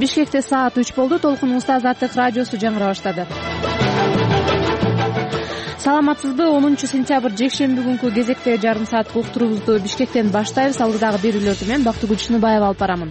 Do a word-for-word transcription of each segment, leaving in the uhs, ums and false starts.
Бишкекте саат үч болду. Толкунубузда Азаттык радиосу жаңыра баштады. Саламатсызбы? онунчу сентябрь жекшемби күнкү кезектеги жарым сааттык уктуруубузду Бишкектен баштайбыз. Алдыдагы берүүлөрдү мен Бактыгүл Чыныбаева алып барамын.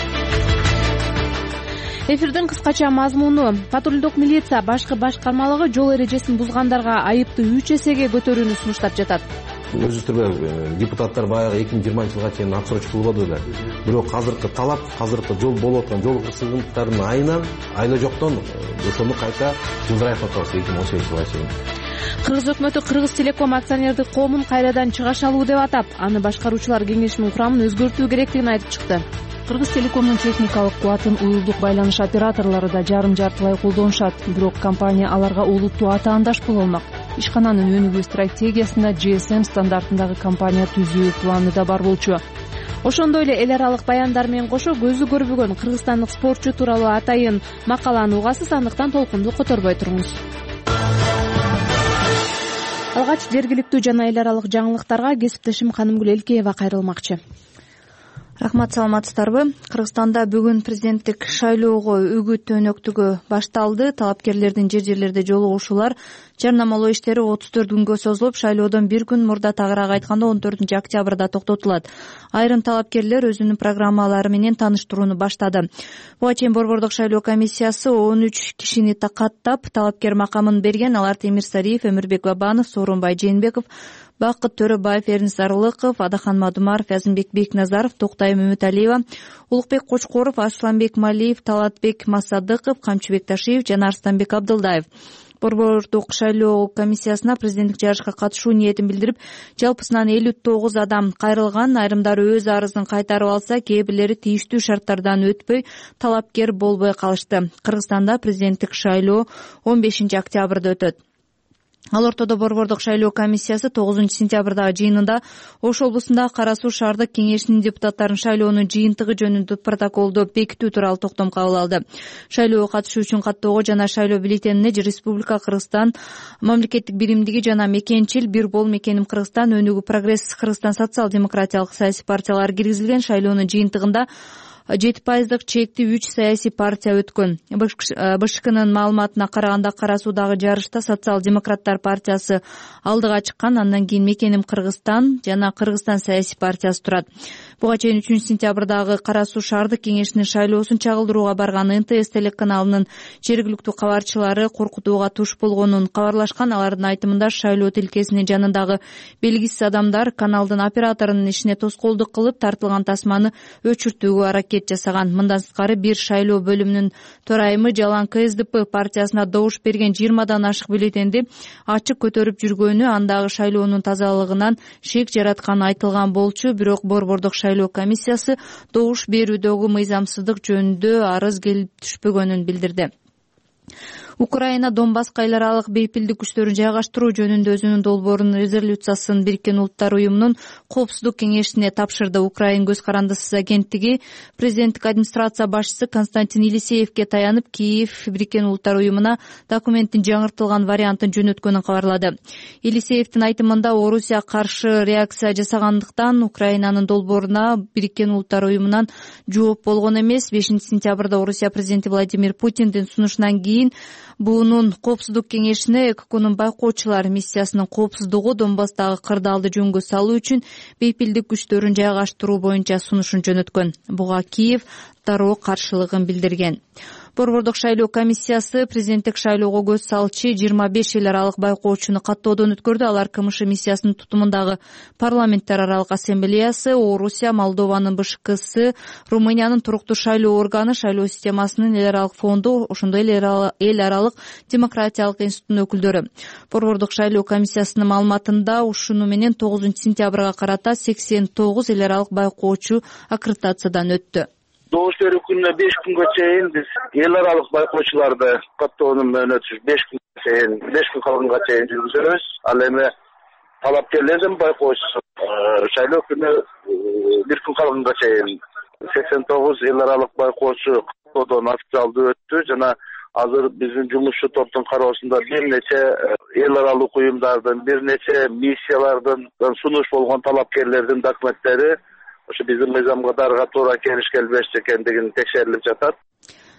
Эфирдин кыскача мазмуну: патрулдук милиция башкы башкармалыгы жол эрежесин бузгандарга айыпты үч эсеге көтөрүүнү сунуштап жатат. Өзүстүрбө депутаттар баягы эки миң жыйырманчы жылга чейин отсрочка кылбады эле. Бирок азыркы талап, азыркы жол болуп аткан жол кырсыгындардын айынан айла жоктон ошону кайта жылдырайып атабыз эки миң он сегизинчи жылга чейин. Кыргыз өкмөтү Кыргыз Телеком акционердик коомун кайрадан чыгаш алуу деп атап, аны башкаруучулар кеңешинин курамын өзгөртүү керектигин айтып чыкты. Кыргыз Телекомдун техникалык кубатын уюлдук байланыш операторлору да жарым-жартылай колдонушат, бирок компания аларга олуттуу атаандаш боло алмак. Ишкананын өнүгүү стратегиясында джи эс эм стандартындагы компания түзүү планы да бар болчу. Ошондой эле эл аралык баяндар менен кошо көзү көрбөгөн кыргызстандык спортчу тууралуу атайын макаланы угасыз, андыктан толкунду которбой туруңуз. Алгач жергиликтүү жана эл аралык жаңылыктарга кесиптешим Канымгүл Элкеева кайрылмакчы. Рахмат, саламатсыздарбы? Кыргызстанда бүгүн президенттик шайлоого үгүт өнөктүгү башталды. Талапкерлердин жер-жерлерде жолугушуулар, жарнамалоо иштери отуз төрт күнгө созулуп, шайлоодон бир күн мурда, тагыраак айтканда он төртүнчү октябрда токтотулат. Айрым талапкерлер өзүнүн программалары менен тааныштырууну баштады. Буга чейин Борбордук шайлоо комиссиясы он үч кишини каттап талапкер макамын берген. Алар Темир Сариев, Өмүрбек Бабанов, Сооронбай Жээнбеков, Бакыт Төрөбаев, Эрнис Арылыков, Адахан Мадумаров, Азымбек Бекназаров, Токтай Мөмөталиева, Улукбек Кочкоров, Асланбек Малиев, Талатбек Масадыков, Камчыбек Ташиев жана Арстанбек Абдылдаев. Борбордук шайлоо комиссиясына президенттик жарышка катышуу ниетин билдирип, жалпысынан элүү тогуз адам кайрылган. Айрымдары өз арызын кайтарып алса, кээ бирлери тийиштүү шарттардан өтпөй талапкер болбой калышты. Кыргызстанда президенттик шайлоо он бешинчи октябрда өтөт. Ал ортодо Борбордук шайлоо комиссиясы тогузунчу сентябрдагы жыйынында Ош облусундагы Кара Суу шаардык кеңешинин депутаттарын шайлоонун жыйынтыгы жөнүндө протоколду бекитүү тууралуу токтом кабыл алды. Шайлоого катышуу үчүн каттоого жана шайлоо бюллетенине Республика Кыргызстан мамлекеттик биримдиги жана Мекенчил, Бир бол Мекеним Кыргызстан, Өнүгүү Прогресс Кыргызстан социал-демократиялык саясий партиялары киргизилген. Шайлоонун жыйынтыгында жети пайыздык чекти үч саясий партия өткөн. БШКнын маалыматына караганда, Кара Суудагы жарышта Социал-демократтар партиясы алдыга чыккан, андан кийин Мекеним Кыргызстан жана Кыргызстан саясий партиясы турат. Буга чейин үчүнчү сентябрдагы Кара Суу шаардык кеңешинин шайлоосун чагылдырууга барган эн тэ эс телеканалынын жергиликтүү кабарчылары коркутууга туш болгонун кабарлашкан. Алардын айтымында, шайлоо тилкесинин жанындагы белгисиз адамдар каналдын операторунун ишине тоскоолдук кылып, тартылган тасманы өчүртүүгө аракет жасаган. Мындан сырткары, бир шайлоо бөлүмүнүн төрайымы жалаң ка эс дэ пэ партиясына добуш берген жыйырмадан ашык бюллетенди ачык көтөрүп жүргөнү, андагы шайлоонун тазалыгынан шек жаратканы айтылган болчу. Бирок Борбордук шайлоо комиссиясы добуш берүүдөгү мыйзамсыздык жөнүндө арыз келип түшпөгөнүн билдирди. Украина Донбасска эл аралык бейпилдик күчтөрүн жайгаштыруу жөнүндө өзүнүн долбоорун резолюциясын Бириккен Улуттар уюмунун Коопсуздук кеңешине тапшырды. Украин көз карандысыз агенттиги президенттик администрация башчысы Константин Елисеевке таянып, Киев Бириккен Улуттар уюмуна документтин жаңыртылган вариантын жөнөткөнүн кабарлады. Елисеевдин айтымында, Орусия каршы реакция жасагандыктан Украинанын долбооруна Бириккен Улуттар уюмунан жооп болгон эмес. бешинчи сентябрда Орусия президенти Владимир Путиндин сунушунан кийин буунун Коопсуздук кеңешине э ка кунун байкоочулар миссиясынын коопсуздугу Донбасстагы кырдаалды жөнгө салуу үчүн бейпилдик күчтөрүн жайгаштыруу боюнча сунушун жөнөткөн. Буга Киев дароо каршылыгын билдирген. Борбордук шайлоо комиссиясы президенттик шайлоого көз салчы жыйырма беш эл аралык байкоочуну каттоодон өткөрдү. Алар ка эм ш миссиясынын тутумундагы парламенттер аралык ассамблеясы, Орусия, Молдованын бэ ш ксы, Румыниянын туруктуу шайлоо органы, шайлоо системасынын эл аралык фонду, ошондой эле эл аралык демократиялык институттун өкүлдөрү. Борбордук шайлоо комиссиясынын маалыматында ушуну менен тогузунчу сентябрга карата сексен тогуз эл аралык байкоочу аккредитациядан өттү. Добуш берүү күнүнө беш күнгө чейин биз эл аралык байкоочуларды каттоонун мөөнөтү беш күнгө чейин, беш күн калганга чейин жүргүзөбүз. Ал эми талапкерлердин байкоочусу шайлоо күнү бир күн калганга чейин сексен тогуз эл аралык байкоочу каттоодон официалдуу өттү жана азыр биздин жумушчу топтун кароосунда бир нече эл аралык уюмдардын, бир нече миссиялардын сунуш болгон талапкерлердин документтери ошо биздин мыйзамга дарыга туура келиш келбеш экендигин текшерилип жатат.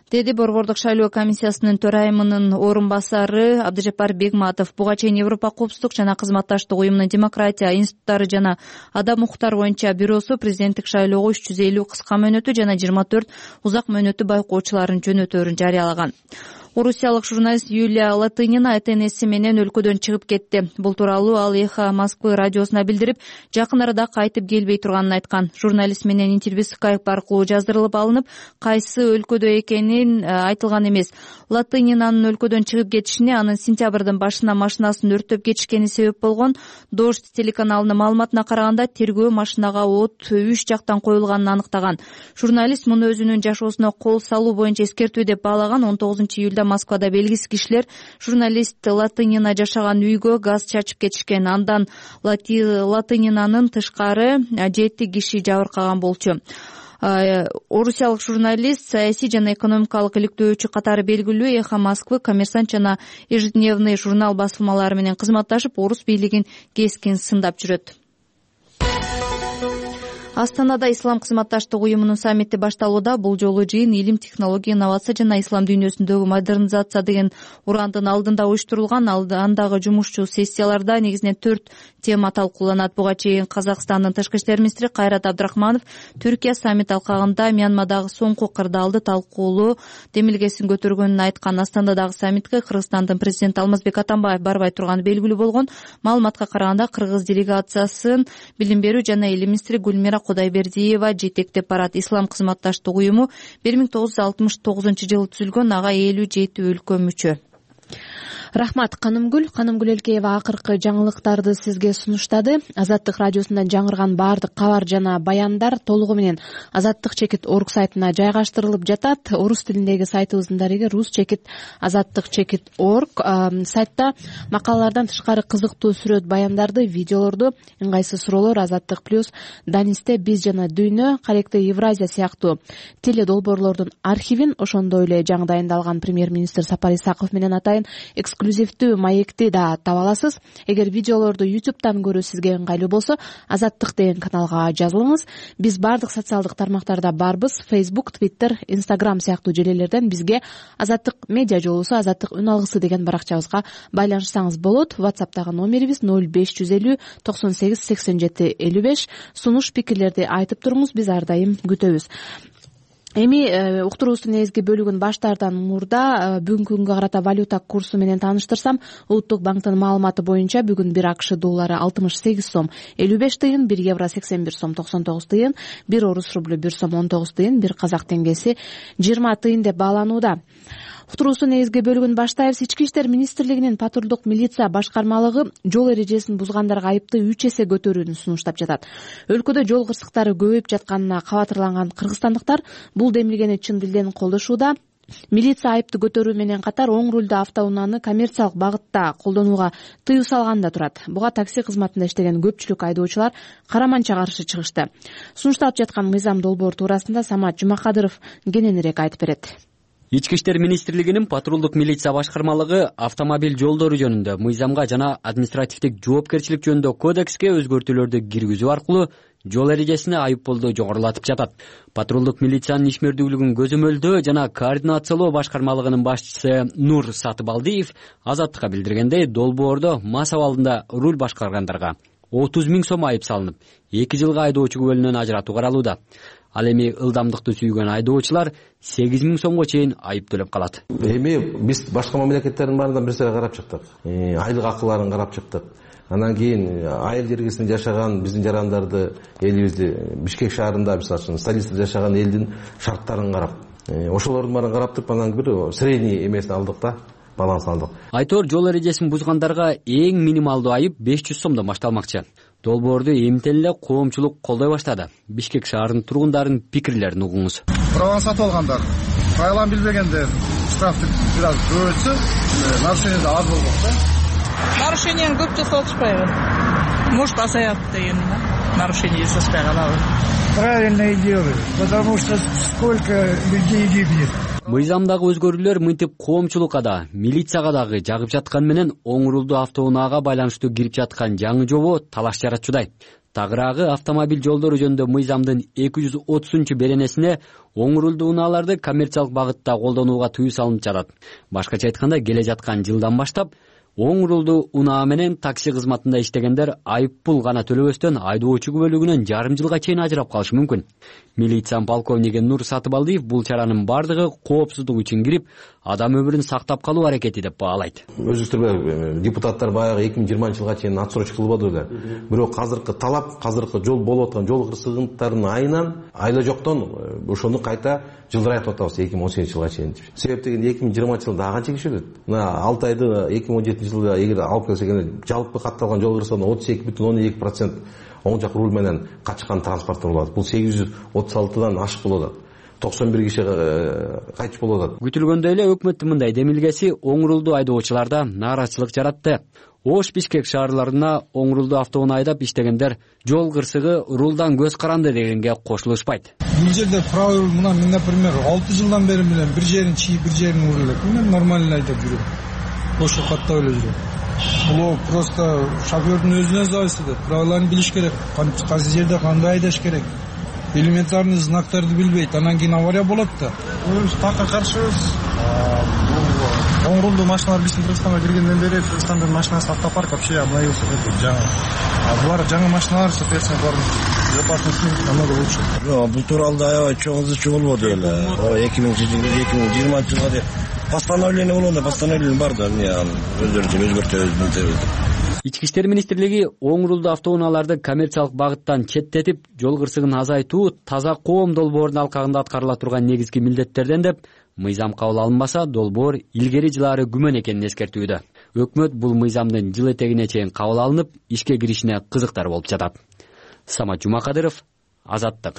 деди Борбордук шайлоо комиссиясынын төрайымынын орун басары Абдыжапар Бегматов. Буга чейин Европа коопсуздук жана кызматташтык уюмунун демократия институттары жана адам укуктары боюнча бюросу президенттик шайлоого үч жүз элүү кыска мөөнөтү жана жыйырма төрт узак мөөнөтү байкоочуларын жөнөтөөрүн жарыялаган. Орусиялык журналист Юлия Латынина этенеси менен өлкөдөн чыгып кетти. Бул тууралуу ал Эхо Москвы радиосуна билдирип, жакын арада кайтып келбей турганын айткан. Журналист менен интервью Skype аркылуу жаздырылып алынып, кайсы өлкөдө экенин айтылган эмес. Латынинанын өлкөдөн чыгып кетишине анын сентябрдын башына машинасын өрттөп кетишкени себеп болгон. Дождь телеканалынын маалыматына караганда тергөө машинага от үч жактан коюлганын аныктаган. Журналист муну өзүнүн жашоосуна кол салуу боюнча эскертүү деп баалаган. он тогузунчу июлда Москвада белгисиз кишилер журналист Латынина жашаган үйгө газ чачып кетишкен. Андан Латынинанын тышкары жети киши жабыркаган болчу. Орусиялык журналист саясий жана экономикалык иликтөөчү катары белгилүү Эхо Москвы, Коммерсант жана Ежедневный журнал басылмалары менен кызматташып, орус бийлигин кескин сындап жүрөт. Астанада Ислам кызматташтык уюмунун саммити башталууда. Бул жолу жыйын илим, технология, инновация жана ислам дүйнөсүндөгү модернизация деген урандын алдында уюштурулган. Андагы жумушчу сессияларда негизинен төрт тема талкууланат. Буга чейин Казакстандын тышкы иштер министри Кайрат Абдрахманов Түркия саммит алкагында Мьянмадагы соңку кырдаалды талкуулоо демилгесин көтөргөнүн айткан. Астанадагы саммитке Кыргызстандын президенти Алмазбек Атамбаев барбай турганы белгилүү болгон. Маалыматка караганда кыргыз делегациясын билим берүү жана илим министри Гүлмира Кудайбердиева жетектеп барат. Ислам кызматташтык уюму бир миң тогуз жүз алтымыш тогузунчу жылы түзүлгөн, ага элүү жети өлкө мүчө. Рахмат, Канымгүл. Канымгүл Элкеева акыркы жаңылыктарды сизге сунуштады. Азаттык радиосунан жаңырган баардык кабар жана баяндар толугу менен азаттык чекит орг сайтына жайгаштырылып жатат. Орус тилиндеги сайтыбыздын дареги рус чекит азаттык чекит орг. Сайтта макалалардан тышкары кызыктуу сүрөт баяндарды, видеолорду, ыңгайсыз суроолор, Азаттык плюс, Данисте биз жана дүйнө, Каректе Евразия сыяктуу теле долбоорлордун архивин, ошондой эле жаңы дайындалган премьер-министр Сапар Исаков менен атайын эксклюзивдүү маекти да таба аласыз. Эгер видеолорду YouTube'дан көрүү сизге ыңгайлуу болсо, Азаттык деген каналга жазылыңыз. Биз бардык социалдык тармактарда барбыз. Facebook, Twitter, Instagram сыяктуу желелерден бизге Азаттык медиа жолусу, Азаттык үн алгысы деген баракчабызга байланышсаңыз болот. WhatsApp'тагы номерибиз ноль беш жүз элүү токсон сегиз сексен жети элүү беш. Сунуш пикирлерди айтып туруңуз, биз ар дайым күтөбүз. Эми уктуруубуздун негизги бөлүгүн баштаардан мурда бүгүнкү күнгө карата валюта курсу менен тааныштырсам, Улуттук банктын маалыматы боюнча бүгүн бир АКШ доллары алтымыш сегиз сом элүү беш тыйын, бир евро сексен бир сом токсон тогуз тыйын, бир орус рублю бир сом он тогуз тыйын, бир казак теңгеси жыйырма тыйын деп бааланууда. Уктуруубуздун негизги бөлүгүн баштайбыз. Ички иштер министрлигинин патрулдук милиция башкармалыгы жол эрежесин бузгандарга айыпты үч эсе көтөрүүнү сунуштап жатат. Өлкөдө жол кырсыктары көбөйүп жатканына кабатырланган кыргызстандыктар бул демилгени чын дилден колдошууда. Милиция айыпты көтөрүү менен катар оң рулдуу автоунааны коммерциялык багытта колдонууга тыюу салган да турат. Буга такси кызматында иштеген көпчүлүк айдоочулар караманча каршы чыгышты. Сунушталып жаткан мыйзам долбоор туурасында Самат Жумакадыров кененирээк айтып берет. Ички иштер министрлигинин патрулдук милиция башкармалыгы автомобиль жолдору жөнүндө мыйзамга жана административдик жоопкерчилик жөнүндө кодекске өзгөртүүлөрдү киргизүү аркылуу жол эрежесине айыппулду жогорулатып жатат. Патрулдук милициянын ишмердүүлүгүн көзөмөлдөө жана координациялоо башкармалыгынын башчысы Нур Сатыбалдиев Азаттыкка билдиргендей, долбоордо мас абалында руль башкаргандарга отуз миң сом айып салынып, эки жылга айдоочу күбөлүнөн ажыратуу каралууда. Ал эми ылдамдыкты сүйгөн айдоочулар сегиз миң сомго чейин айып төлөп калат. Эми биз башка мамлекеттердин баарынан бир сыйра карап чыктык. Айлык акыларын карап чыктык. Анан кийин айыл жергесинде жашаган биздин жарандарды, элибизди Бишкек шаарында мисалы үчүн столицада жашаган элдин шарттарын карап, ошолордун баарын карап туруп, анан бир средний эмесин алдык да, баланс алдык. Айтор жол эрежесин бузгандарга эң минималдуу айып беш жүз сомдон башталмакчы. Долбоорду эмтен эле коомчулук колдой баштады. Бишкек шаарынын тургундарын пикирлерин угуңуз. Праван сатып алгандар, кайгылан билбегендер штрафты бир аз көбөйтсө, нарушение да аз болмок да. Нарушениени көп жасап атышпайбы? Может, азаят деген да. Нарушение жасашпай калабы. Правильно делают, потому что сколько людей гибнет. Мыйзамдагы өзгөрүүлөр мынтип коомчулукка да, милицияга дагы жагып жатканы менен оңурулду автоунаага байланыштуу кирип жаткан жаңы жобо талаш жаратчудай. Тагыраагы автомобиль жолдору жөнүндө мыйзамдын эки жүз отузунчу беренесине оңурулду унааларды коммерциялык багытта колдонууга тыюу салынып жатат. Башкача айтканда, келе жаткан жылдан баштап оңурулду унаа менен такси кызматында иштегендер айып пул гана төлөбөстөн айдоочу күбөлүгүнөн жарым жылга чейин ажырап калышы мүмкүн. Милиция полковниги Нур Сатыбалдиев бул чаранын бардыгы коопсуздук үчүн кирип, адам өмүрүн сактап калуу аракети деп баалайт. Өзүңүздөр депутаттар баягы эки миң жыйырманчы жылга чейин отсрочка кылбады беле. Бирок азыркы талап, азыркы жол болуп аткан жол кырсыгынтарынын айынан айла жоктон ошону кайта жылдырайтып атабыз эки миң он сегизинчи жылга чейин. Себеп дегенде эки миң жыйырманчы жылда канча киши өлөт? Мына алты айды эки миң он жетинчи жылда эгер алып келсек, жалпы катталган жол кырсыгында отуз эки бүтүн ондон эки процент оң жак руль менен качкан транспорттор болот. Бул сегиз жүз отуз алтыдан ашык болот. токсон бир киши кайтыш болот. Күтүлгөндөй эле өкмөттүн мындай демилгеси оңурулду айдоочуларда нааразычылык жаратты. Ош, Бишкек шаарларына оңурулду автоунаа айдап иштегендер жол кырсыгы рулдан көз каранды дегенге кошулушпайт. Бул жерде правил мына мен, например, алты жылдан бери менен бир жерин чийип, бир жерин урулап, мен нормально айдап жүрөм. Ошо каттап эле жүрөм. Бул просто шофёрдун өзүнө зависит этет. Правиланы билиш керек. Кайсы жерде кандай айдаш керек. Элементарный знактарды билбейт, анан кийин авария болот да. Өз такка каршыбыз. Оңурулду машиналар биздин Кыргызстанга киргенден бери Кыргызстандын машинасы автопарк вообще обновился жаңы. А булар жаңы машиналар, соответственно, безопасность намного лучше. Жок, бул тууралуу аябай чоң ызычуу болбоду эле. эки миң жыйырманчы жылга постановление болгондо постановление бар да, эмне өздөрүнчө өзгөртөбүз. Ички иштер министрлиги оңурулду автоунааларды коммерциялык багыттан четтетип, жол кырсыгын азайтуу таза коом долбоорунун алкагында аткарыла турган негизги милдеттерден деп, мыйзам кабыл алынбаса, долбоор илгери жылары күмөн экенин эскертүүдө. Өкмөт бул мыйзамдын жыл этегине чейин кабыл алынып, ишке киришине кызыктар болуп жатат. Самат Жумакадыров, Азаттык.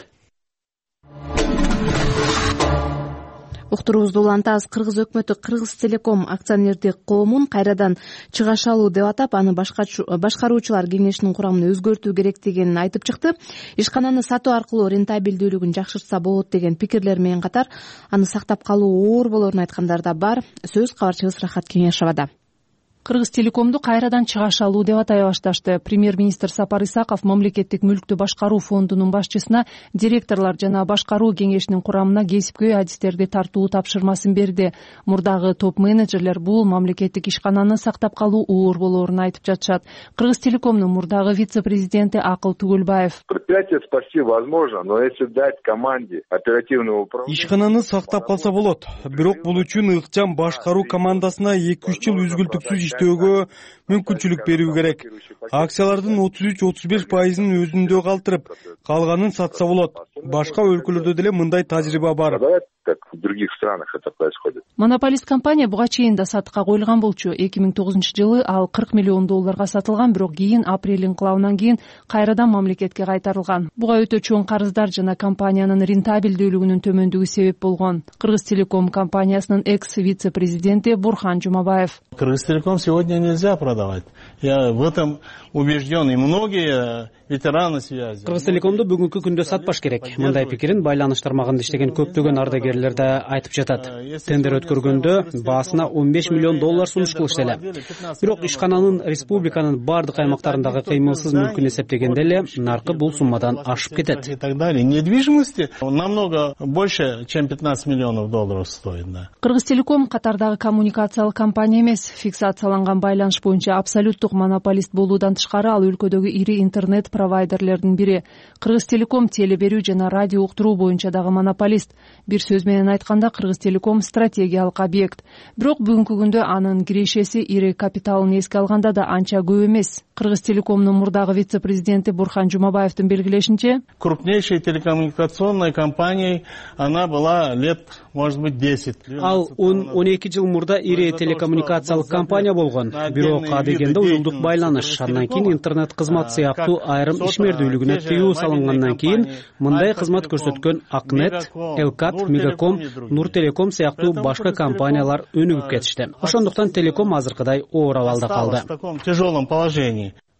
Уктуруубузду улантабыз. Кыргыз өкмөтү Кыргыз Телеком акционердик коомун кайрадан чыгаш алуу деп атап, аны башкаруучулар кеңешинин курамын өзгөртүү керектигин айтып чыкты. Ишкананы сатуу аркылуу рентабелдүүлүгүн жакшыртса болот деген пикирлер менен катар, аны сактап калуу оор болорун айткандар да бар. Сөз кабарчыбыз Рахат Кеңешевада. Кыргыз Телекомду кайрадан чыгаш алуу деп атай башташты. Премьер-министр Сапар Исаков мамлекеттик мүлктү башкаруу фондунун башчысына директорлор жана башкаруу кеңешинин курамына кесипкөй адистерди тартуу тапшырмасын берди. Мурдагы топ-менеджерлер бул мамлекеттик ишкананы сактап калуу оор болоорун айтып жатышат. Кыргыз Телекомдун мурдагы вице-президенти Акыл Тугулбаев: Предприятие спасти возможно, но если дать команде оперативного управления... Ишкананы сактап калса болот. Бирок бул үчүн ыкчам башкаруу командасына эки үч жыл үзгүлтүксүз иштөөгө мүмкүнчүлүк берүү керек. Акциялардын отуз үч отуз беш пайызын өзүндө калтырып, калганын сатса болот. Башка өлкөлөрдө деле мындай тажрыйба бар. Как в других странах это происходит. Монополист компания буга чейин да сатыкка коюлган болчу. эки миң тогузунчу жылы ал кырк миллион долларга сатылган, бирок кийин апрель инкылабынан кийин кайрадан мамлекетке кайтарылган. Буга өтө чоң карыздар жана компаниянын рентабелдүүлүгүнүн төмөндүгү себеп болгон. Кыргыз Телеком компаниясынын экс-вице-президенти Бурхан Жумабаев: Кыргыз Телеком сегодня нельзя продавать. Я в этом убежден, и многие ветераны связи. Кыргыз Телекомду бүгүнкү күндө сатпаш керек. Мындай пикирин байланыш тармагында иштеген көптөгөн ардагерлер да айтып жатат. Тендер өткөргөндө баасына он беш миллион доллар сунуш кылышты эле. Бирок ишкананын республиканын бардык аймактарындагы кыймылсыз мүлкүн эсептегенде эле наркы бул суммадан ашып кетет. И так далее. Недвижимости намного больше, чем пятнадцать миллионов долларов стоит. Да. Кыргыз Телеком катардагы коммуникациялык компания эмес. Фиксацияланган байланыш боюнча абсолюттук монополист болуудан тышкары ал өлкөдөгү ири интернет провайдерлердин бири. Кыргыз Телеком теле берүү жана радио уктуруу боюнча дагы монополист. Бир сөз менен айтканда, Кыргыз Телеком стратегиялык объект. Бирок бүгүнкү күндө анын кирешеси ири капиталын эске алганда да анча көп эмес. Кыргыз Телекомдун мурдагы вице-президенти Бурхан Жумабаевдин белгилешинче, крупнейшей телекоммуникационной компанией она была лет, может быть, десять. Ал он эки жыл мурда ири телекоммуникациялык компания болгон. Бирок адегенде уюлдук байланыш, андан кийин интернет кызмат сыяктуу айрым ишмердүүлүгүнө тыюу салынгандан кийин мындай кызмат көрсөткөн Акнет, Элкат, Мегаком, Нур Телеком сыяктуу башка компаниялар өнүгүп кетишти. Ошондуктан Телеком азыркыдай оор абалда калды. В таком тяжелом положении.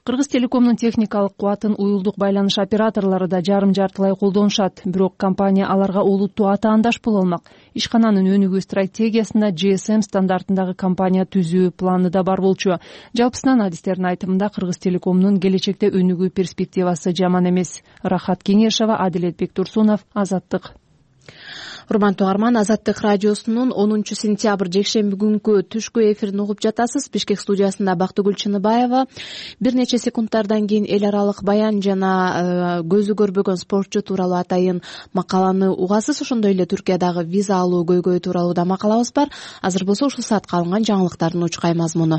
Кыргыз Телекомдун техникалык кубатын уюлдук байланыш операторлору да жарым жартылай колдонушат, бирок компания аларга олуттуу атаандаш боло алмак. Ишкананын өнүгүү стратегиясында джи эс эм стандартындагы компания түзүү планы да бар болчу. Жалпысынан адистердин айтымында Кыргыз Телекомдун келечекте өнүгүү перспективасы жаман эмес. Рахат Кеңешова, Адилетбек Турсунов, Азаттык. Урмандуу угарман, Азаттык радиосунун онунчу сентябрь жекшемби күнкү түшкү эфирин угуп жатасыз. Бишкек студиясында Бактыгүл Чыныбаева. Бир нече секундтардан кийин эл аралык баян жана көзү көрбөгөн спортчу тууралуу атайын макаланы угасыз. Ошондой эле Түркиядагы виза алуу көйгөйү тууралуу да макалабыз бар. Азыр болсо ушул саатка алынган жаңылыктардын учкай мазмуну.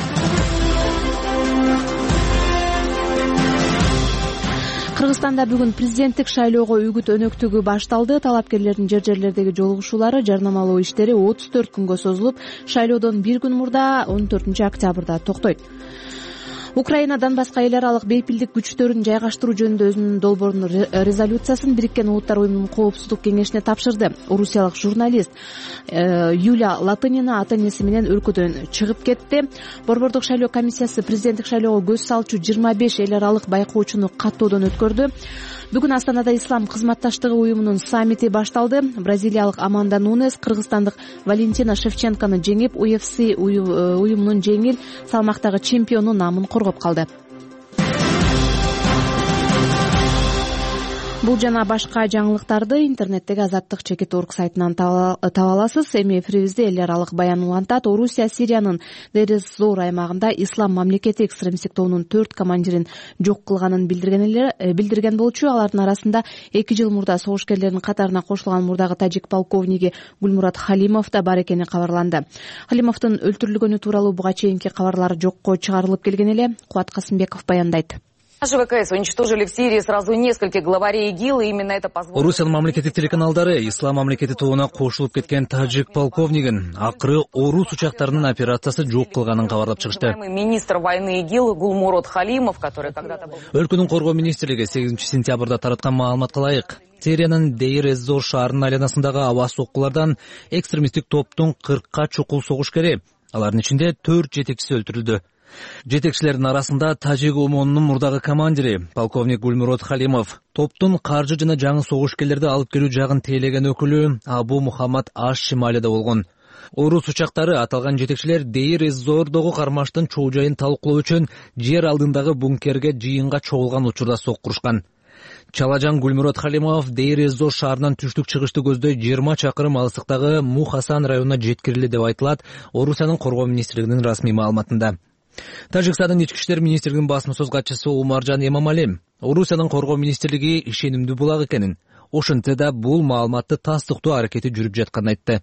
Кыргызстанда бүгүн президенттик шайлоого үгүт өнөктүгү башталды. Талапкерлердин жер жерлердеги жолугушуулары, жарнамалоо иштери отуз төрт күнгө созулуп, шайлоодон бир күн мурда он төртүнчү октябрда токтойт. Украинадан башка эл аралык бейпилдик күчтөрүн жайгаштыруу жөнүндө өзүнүн долбоорун резолюциясын Бириккен Улуттар уюмунун коопсуздук кеңешине тапшырды. Орусиялык журналист Юлия Латынина ата-энеси менен өлкөдөн чыгып кетти. Борбордук шайлоо комиссиясы президенттик шайлоого көз салчу жыйырма беш эл аралык байкоочуну каттоодон өткөрдү. Бүгүн Астанада Ислам кызматташтыгы уюмунун саммити башталды. Бразилиялык Аманда Нунес кыргызстандык Валентина Шевченкону жеңип, ю эф си уюмунун жеңил салмактагы чемпиону намын коргоп калды. Бул жана башка жаңылыктарды интернеттеги Азаттык чекит точка орг сайтынан таба аласыз. Эми эфирибизде эл аралык баян улантат. Орусия Сириянын Дер-эз-Зор аймагында Ислам мамлекети экстремисттик тобунун төрт командирин жок кылганын билдирген болчу. Алардын арасында эки жыл мурда согушкерлердин катарына кошулган мурдагы тажик полковниги Гульмурат Халимов да бар экени кабарланды. Халимовдун өлтүрүлгөнү тууралуу буга чейинки кабарлар жокко чыгарылып келген эле. Кубат Касымбеков баяндайт. Наши ВКС уничтожили в Сирии сразу нескольких главарей ИГИЛ, и именно это позволило... Орусиянын мамлекеттик телеканалдары Ислам мамлекети тобуна кошулуп кеткен тажик полковнигин акыры орус учактарынын операциясы жок кылганын кабарлап чыгышты. Министр войны ИГИЛ Гулмурат Халимов, который когда-то был... Өлкөнүн коргоо министрлиги сегизинчи сентябрда тараткан маалыматка ылайык, Сириянын Дейр-эз-Зор шаарынын айланасындагы аба соккулардан экстремисттик топтун кыркка чукул согушкери, алардын ичинде төрт жетекчиси өлтүрүлдү. Жетекчилердин арасында тажик ОМОНунун мурдагы командири полковник Гульмурат Халимов, топтун каржы жана жаңы согушкерлерди алып келүү жагын тейлеген өкүлү Абу Мухаммад Аш Шималида болгон. Орус учактары аталган жетекчилер Дейр-эз-Зордогу кармаштын чоо жайын талкуулоо үчүн жер алдындагы бункерге жыйынга чогулган учурда соккурушкан. Чалажан Гульмурат Халимов Дейр-эз-Зор шаарынан түштүк чыгышты көздөй жыйырма чакырым алыстыктагы Мухасан районуна жеткирилди деп айтылат Орусиянын коргоо министрлигинин расмий маалыматында. Тажикстандын ички иштер министрлигинин басма сөз катчысы Умаржан Эмамали Орусиянын коргоо министрлиги ишенимдүү булак экенин, ошентсе да бул маалыматты тастыктоо аракети жүрүп жатканын айтты.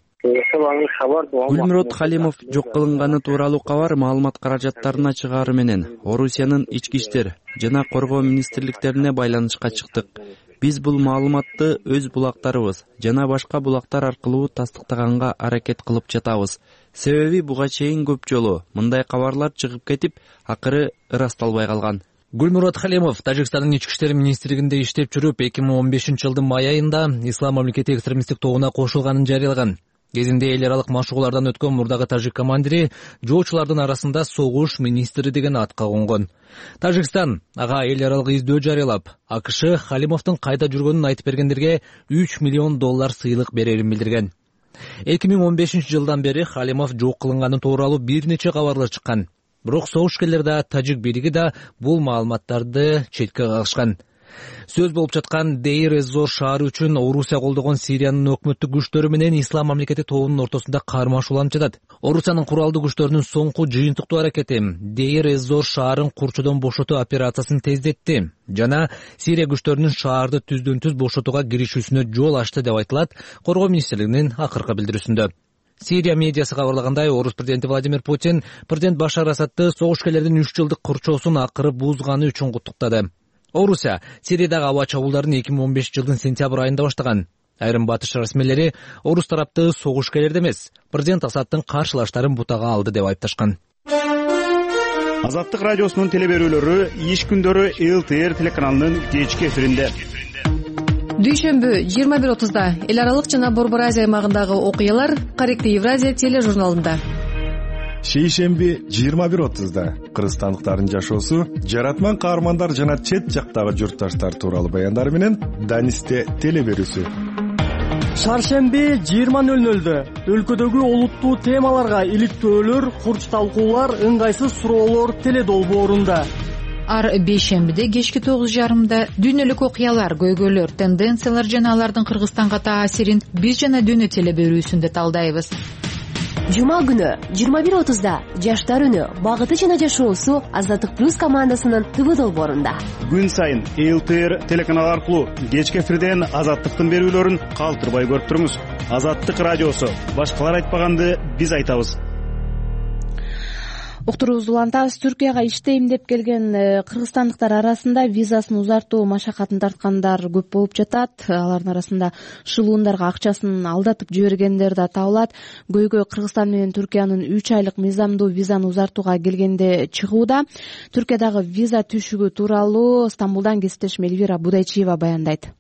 Гульмурат Халимов жок кылынганы тууралуу кабар маалымат каражаттарына чыгаары менен Орусиянын ички иштер жана коргоо министрликтерине байланышка чыктык. Биз бул маалыматты өз булактарыбыз жана башка булактар аркылуу тастыктаганга аракет кылып жатабыз. Себеби буга чейин көп жолу мындай кабарлар чыгып кетип, акыры ырасталбай калган. Гульмурат Халимов Тажикстандын ички иштер министрлигинде иштеп жүрүп, эки миң он бешинчи жылдын май айында Ислам мамлекети экстремисттик тобуна кошулганын жарыялаган. Кезинде эл аралык машыгуулардан өткөн мурдагы тажик командири жоочулардын арасында согуш министри деген атка конгон. Тажикстан ага эл аралык издөө жарыялап, АКШ Халимовдун кайда жүргөнүн айтып бергендерге үч миллион доллар сыйлык берерин билдирген. эки миң он бешинчи жылдан бери Халимов жок кылынганы тууралуу бир нече кабарлар чыккан. Бирок согушкерлер да, тажик бийлиги да бул маалыматтарды четке кагышкан. Сөз болуп жаткан Дейр-эз-Зор шаары үчүн Орусия колдогон Сириянын өкмөттүк күчтөрү менен Ислам мамлекети тобунун ортосунда кармашууланып жатат. Орусиянын куралдуу күчтөрүнүн соңку жыйынтыктуу аракети Дейр-эз-Зор шаарын курчудон бошотуу операциясын тездетти жана Сирия күчтөрүнүн шаарды түздөн түз бошотууга киришүүсүнө жол ачты деп айтылат коргоо министрлигинин акыркы билдирүүсүндө. Сирия медиасы кабарлагандай, орус президенти Владимир Путин президент Башар Асадты согушкерлердин үч жылдык курчоосун акыры бузганы үчүн куттуктады. Орусия Сириядагы аба чабуулдарын эки миң он бешинчи жылдын сентябрь айында баштаган. Айрым батыш расмийлери орус тарапты согушкерлерди эмес, президент Асадтын каршылаштарын бутага алды деп айыпташкан. Азаттык радиосунун теле берүүлөрү иш күндөрү эл тэ эр телеканалынын кечки эфиринде. Дүйшөмбү жыйырма бир отузда эл аралык жана Борбор Азия аймагындагы окуялар Корректный Евразия тележурналында. шейшемби жыйырма бир отузда кыргызстандыктардын жашоосу, жаратман каармандар жана чет жактагы журтташтар тууралуу баяндары менен Данисте телеберүүсү. Шаршемби жыйырма нөл нөлдө өлкөдөгү олуттуу темаларга иликтөөлөр, курч талкуулар, ыңгайсыз суроолор теле долбоорунда. Ар бейшембиде кечки тогуз жарымда дүйнөлүк окуялар, көйгөйлөр, тенденциялар жана алардын Кыргызстанга таасирин биз жана дүйнө телеберүүсүндө талдайбыз. Жума күнү жыйырма бир отузда жаштар үнү, багыты жана жашоосу Азаттык плюс командасынын ТВ долбоорунда. Күн сайын эл тэ эр телеканалы аркылуу кечки эфирден Азаттыктын берүүлөрүн калтырбай көрүп туруңуз. Азаттык радиосу. Башкалар айтпаганды биз айтабыз. Уктуруубузду улантабыз. Түркияга иштейм деп келген кыргызстандыктар арасында визасын узартуу машакатын тарткандар көп болуп жатат. Алардын арасында шылуундарга акчасын алдатып жибергендер да табылат. Көйгөй Кыргызстан менен Түркиянын үч айлык мыйзамдуу визаны узартууга келгенде чыгууда. Түркиядагы виза түшүгү тууралуу Стамбулдан кесиптешим Эльвира Будайчиева баяндайт.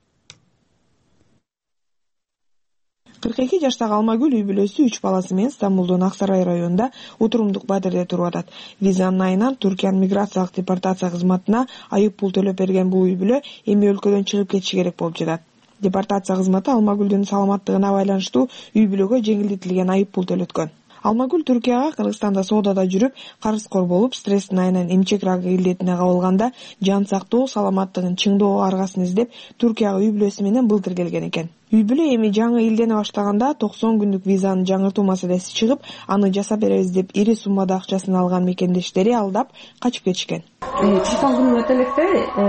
кырк эки жаштагы Алмагүл үй бүлөсү үч баласы менен Стамбулдун Аксарай районунда Утурумдук Бадырде туруп атат. Визанын айынан Түркиянын миграциялык депортация кызматына айып пул төлөп берген бул үй бүлө эми өлкөдөн чыгып кетиши керек болуп жатат. Депортация кызматы Алмагүлдүн саламаттыгына байланыштуу үй бүлөгө жеңилдетилген айып пул төлөткөн. Алмагүл Түркияга Кыргызстанда соодада жүрүп, карызкор болуп, стресстин айынан эмчек рагы илдетине кабылганда жан сактоо, саламаттыгын чыңдоо аргасын издеп Түркияга үй бүлөсү менен былтыр келген экен. Үй бүлө эми жаңы илдене баштаганда токсон күндүк визанын жаңыртуу маселеси чыгып, аны жасап беребиз деп ири суммада акчасын алган мекендештери алдап качып кетишкен. токсон күн өтө электе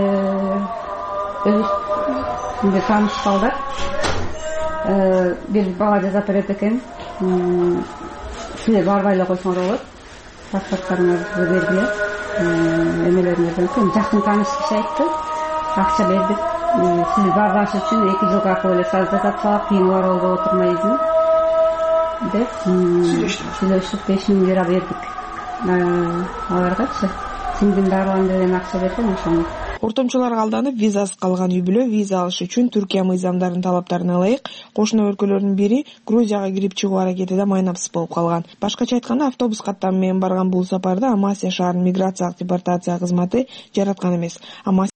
өзү тааныш калдык. Бир бала жасап берет экен. Силер барбай эле койсоңор болот. Паспорттарыңарды бергиле. Эмелериңерден жакын тааныш киши айтты. Акча бердик. Сиз баргаш үчүн эки жылга акы эле жасап салып, кийин оролдо отурмайсың деп сүйлөшүп беш миң лира бердик. Аларгачы сиңдим дарылан деген акча берген ошону. Ортомчуларга алданып визасыз калган үй бүлө виза алыш үчүн Түркия мыйзамдарынын талаптарына ылайык кошуна өлкөлөрдүн бири Грузияга кирип чыгуу аракетиде майнапсыз болуп калган. Башкача айтканда, автобус каттамы менен барган бул сапарды Амасия шаарынын миграциялык депортация кызматы жараткан эмес. Амасия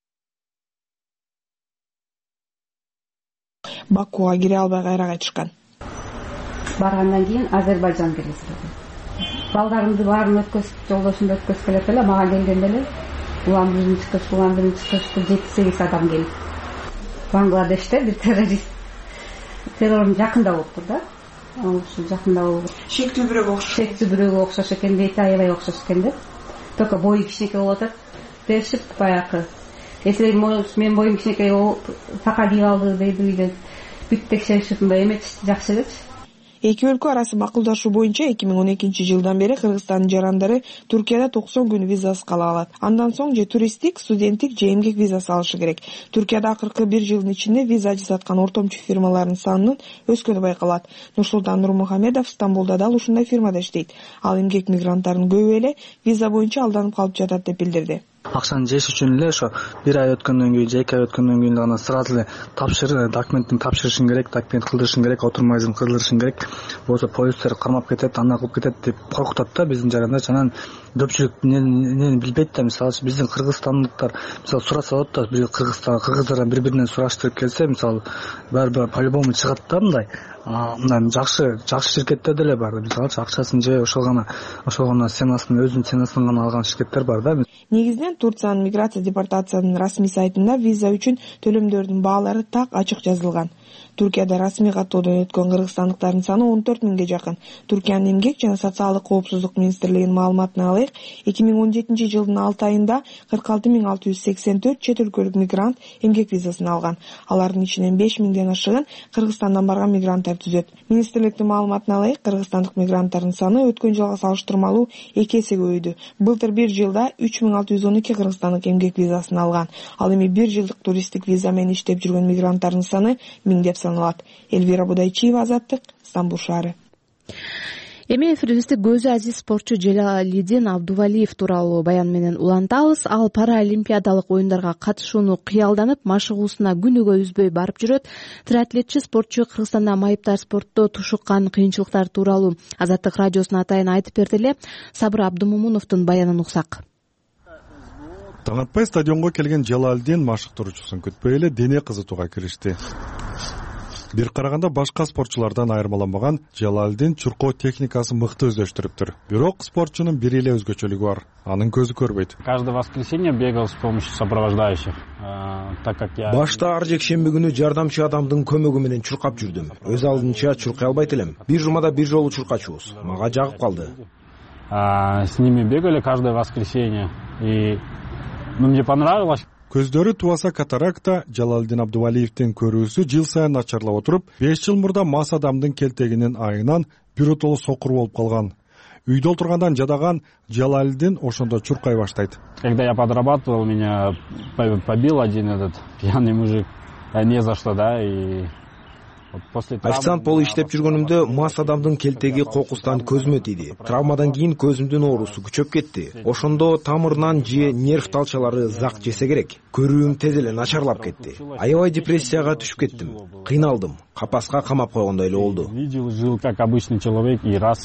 Бакуга кире албай кайра кайтышкан. Баргандан кийин Азербайжан келесиз. Балдарымды баарын өткөзүп, жолдошумду өткөзүп келет эле, мага келгенде эле улам биринчи кыш, улам биринчи кышты жети сегиз адам келип. Бангладеште бир террорист террордун жакында болуптур да. Ошо жакында болуп. Шектүү бирөөгө окшош. Шектүү бирөөгө окшош экен, бети аябай окшош экен да. Только бою кичинекей болуп атат. Дешип баягы. Если мен боюм кичинекей болуп, така кийип алды дейди үйдө. Бүт текшеришип эмес, жакшы элечи. Эки өлкө арасы макулдашуу боюнча эки миң он экинчи жылдан бери Кыргызстандын жарандары Түркияда токсон күн визасыз кала алат. Андан соң же туристтик, студенттик, же эмгек визасы алышы керек. Түркияда акыркы бир жылдын ичинде виза жасаткан ортомчу фирмалардын санынын өскөнү байкалат. Нурсултан Нурмухамедов Стамбулда дал ушундай фирмада иштейт. Ал эмгек мигранттарынын көбү эле виза боюнча алданып калып жатат деп билдирди. Акчаны жеш үчүн эле ошо бир ай өткөндөн кийин же эки ай өткөндөн кийин гана сразу эле тапшыр, документин тапшырышың керек, документ кылдырышың керек, отурмайсың кылдырышың керек. Болсо полиция кармап кетет, ана кылып кетет деп коркутат да биздин жарандар. Анан көпчүлүк эмнени билбейт да, мисалы биздин кыргызстандыктар мисалы сураса болот да, бир Кыргызстан кыргыздардан бири-биринен сураштырып келсе, мисалы баары по-любому чыгат да мындай. Мындан жакшы жакшы ширкеттер деле бар. Мисалы акчасын же ошол гана ошол гана ценасын өзүнүн ценасын гана алган ширкеттер бар да. Негизинен Турциянын миграция депортациясынын расмий сайтында виза үчүн төлөмдөрдүн баалары так ачык жазылган. Түркияда расмий каттоодон өткөн кыргызстандыктардын саны он төрт миңге жакын. Түркиянын эмгек жана социалдык коопсуздук министрлигинин маалыматына ылайык, эки миң он жетинчи жылдын алты айында кырк алты миң алты жүз сексен төрт чет өлкөлүк мигрант эмгек визасын алган. Алардын ичинен беш миңден ашыгын Кыргызстандан барган мигранттар түзөт. Министрликтин маалыматына ылайык, кыргызстандык мигранттардын саны өткөн жылга салыштырмалуу эки эсе көбөйдү. Былтыр бир жылда үч миң алты жүз он эки кыргызстандык эмгек визасын алган. Ал эми бир жылдык туристтик виза менен иштеп жүргөн мигранттардын саны миңдеп саналат. Эльвира Будайчиева, Азаттык, Стамбул шаары. эми эфирибизди көзү азиз спортчу Желалидин Абдувалиев тууралуу баян менен улантабыз. Ал паралимпиадалык оюндарга катышууну кыялданып, машыгуусуна күнүгө үзбөй барып жүрөт. Триатлетчи спортчу Кыргызстанда майыптар спортто тушуккан кыйынчылыктар тууралуу Азаттык радиосуна атайын айтып берди эле. Сабыр Абдумомуновдун баянын уксак. Таң атпай стадионго келген Желалидин машыктыруучусун күтпөй эле дене кызытууга киришти. Бир караганда башка спортчулардан айырмаланбаган Желалидин чуркоо техникасын мыкты өздөштүрүптүр. Бирок спортчунун бир эле өзгөчөлүгү бар. Анын көзү көрбөйт. Каждое воскресенье бегал с помощью сопровождающих. Так как я Башта ар жекшемби күнү жардамчы адамдын көмөгү менен чуркап жүрдүм. Өз алдынча чуркай албайт элем. Бир жумада бир жолу чуркачубуз. Мага жагып калды. С ними бегали каждое воскресенье. И мне понравилось. Көздөрү тубаса катаракта. Желалидин Абдувалиевдин көрүүсү жыл сайын начарлап отуруп, беш жыл мурда мас адамдын келтегинин айынан биротоло сокур болуп калган. Үйдө отургандан жадаган Желалидин ошондо чуркай баштайт. Когда я подрабатывал, меня побил один этот пьяный мужик. Не за что, да, и официант болуп иштеп жүргөнүмдө мас адамдын келтеги кокустан көзүмө тийди. Травмадан кийин көзүмдүн оорусу күчөп кетти. Ошондо тамырынан же нерв талчалары зак жесе керек. Көрүүм тез эле начарлап кетти. Аябай депрессияга түшүп кеттим. Кыйналдым. Капаска камап койгондой эле болду. Видел, жил как обычный человек, и раз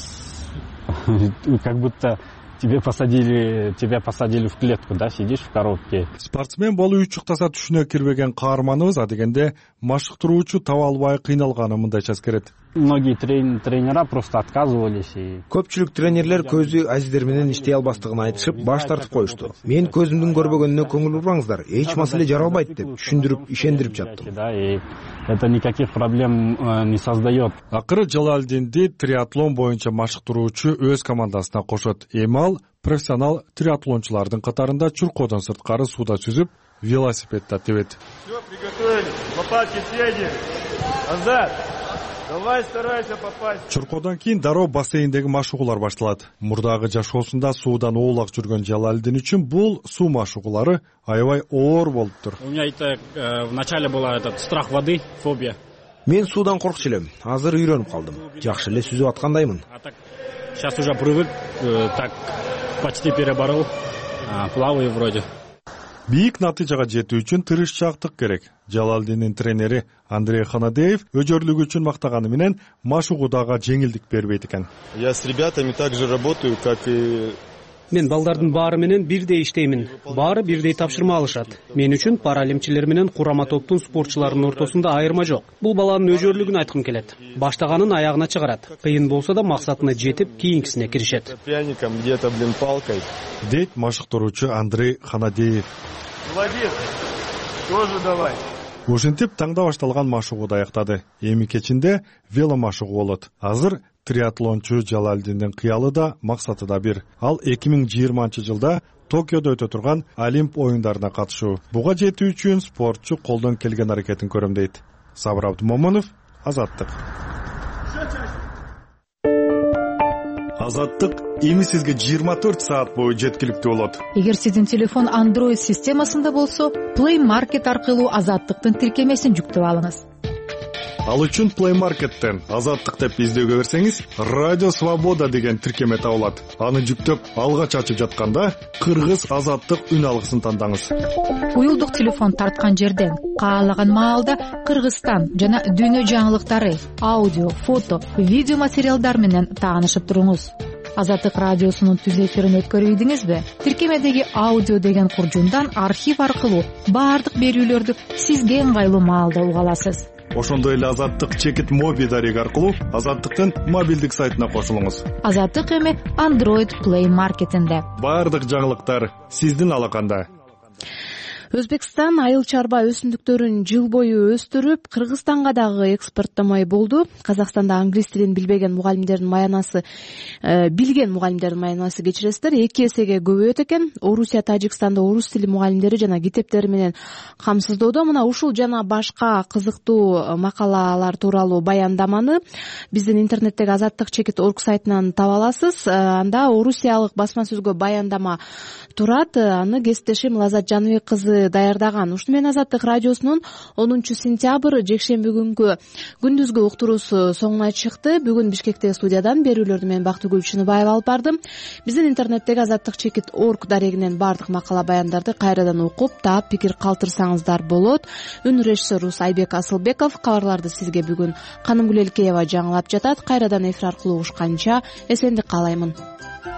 как будто Тебе посадили, тебя посадили в клетку, да, сидишь в коробке. Спортсмен болуу үчүктаса түшүнө кирбеген каарманыбыз адегенде машыктыруучу таба албай кыйналганы мындайча эскерет. Многие трен, тренера просто отказывались. И... Көпчүлүк тренерлер көзү азиздер менен иштей албастыгын айтышып, баш тартып коюшту. Мен көзүмдүн көрбөгөнүнө көңүл бурбаңыздар, эч маселе жаралбайт деп түшүндүрүп, ишендирип жаттым. Да, и это никаких проблем не создает. Акыры Желалидинди триатлон боюнча машыктыруучу өз командасына кошот. Эми профессионал триатлончулардын катарында чуркоодон сырткары сууда сүзүп, велосипедде тебет. Все, приготовились. Лопатки съедем. Назад. Давай старайся попасть. Чуркоодон кийин дароо бассейндеги машыгуулар башталат. Мурдагы жашоосунда суудан оолак жүргөн Желалидин үчүн бул суу машыгуулары аябай оор болуптур. У меня это в начале была этот страх воды, фобия. Мен суудан коркчу элем. Азыр үйрөнүп калдым. Жакшы эле сүзүп аткандаймын. Сейчас уже привык, так почти переборол. Плаваю вроде. Бийик натыйжага жетүү үчүн тырышчаактык керек. Желалидиндин тренери Андрей Ханадеев өжөрлүгү үчүн мактаганы менен машыгуудага жеңилдик бербейт экен. Я с ребятами также работаю, как и Мен балдардын баары менен бирдей иштеймин. Баары бирдей тапшырма алышат. Мен үчүн паралимчилер менен курама топтун спортчуларынын ортосунда айырма жок. Бул баланын өжөрлүгүн айткым келет. Баштаганын аягына чыгарат. Кыйын болсо да максатына жетип, кийинкисине киришет. Пряником где-то, блин, палкой. Дейт машыктыруучу Андрей Ханадеев. Молодец. Тоже давай. Ушинтип таңда башталган машыгууду аяктады. Эми кечинде веломашыгуу болот. Азыр триатлончу Желалидиндин кыялы да, максаты да бир. Ал эки миң жыйырманчы жылда Токиодо өтө турган Олимп оюндарына катышуу. Буга жетүү үчүн спортчу колдон келген аракетин көрөм дейт. Сабыр Абдумомунов, Азаттык. Азаттык эми сизге жыйырма төрт саат бою жеткиликтүү болот. Эгер сиздин телефон Android системасында болсо, Play Market аркылуу Азаттыктын тиркемесин жүктөп алыңыз. Ал үчүн Play Market'тен Азаттык деп издөөгө берсеңиз, Радио Свобода деген тиркеме табылат. Аны жүктөп, алгач ачып жатканда Кыргыз Азаттык үн алгысын тандаңыз. Уюлдук телефон тарткан жерден каалаган маалда Кыргызстан жана дүйнө жаңылыктары, аудио, фото, видео материалдар менен таанышып туруңуз. Азаттык радиосунун түз эфирин өткөрүп ийдиңизби? Тиркемедеги аудио деген куржундан архив аркылуу баардык берүүлөрдү сизге ыңгайлуу маалда уга аласыз. Ошондой эле Азаттык чекит моби дареги аркылуу Азаттыктын мобилдик сайтына кошулуңуз. Азаттык эми Android Play Market'инде. Баардык жаңылыктар сиздин алаканда. Өзбекстан айыл чарба өсүмдүктөрүн жыл бою өстүрүп, Кыргызстанга дагы экспорттомой болду. Казакстанда англис тилин билбеген мугалимдердин маянасы, э, билген мугалимдердин маянасы кечиресиздер, эки эсеге көбөйөт экен. Орусия, Тажикстанда орус тили мугалимдери жана китептери менен камсыздоодо. Мына ушул жана башка кызыктуу макалалар тууралуу баяндаманы биздин интернеттеги Азаттык чекит точка орг сайтынан таба аласыз. Анда орусиялык басма сөзгө баяндама турат. Аны кесиптешим Лазат Жаныбек кызы кабарды даярдаган. Ушуну менен Азаттык радиосунун онунчу сентябрь жекшемби күнгү күндүзгү уктуруусу соңуна чыкты. Бүгүн Бишкектеги студиядан берүүлөрдү мен Бактыгүл Чыныбаева алып бардым. Биздин интернеттеги азаттык чекит точка орг дарегинен бардык макала баяндарды кайрадан окуп, таап, пикир калтырсаңыздар болот. Үн режиссерубуз Айбек Асылбеков. Кабарларды сизге бүгүн Канымгүл Элкеева жаңылап жатат. Кайрадан эфир аркылуу угушканча эсендик каалаймын.